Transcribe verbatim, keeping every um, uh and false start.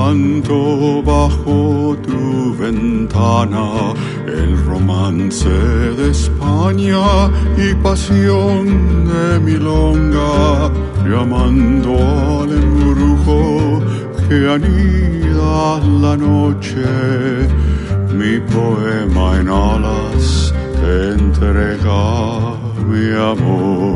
canto bajo tu ventana, el romance de España y pasión de milonga, llamando al embrujo que anida la noche. Mi poema en alas te entrega mi amor.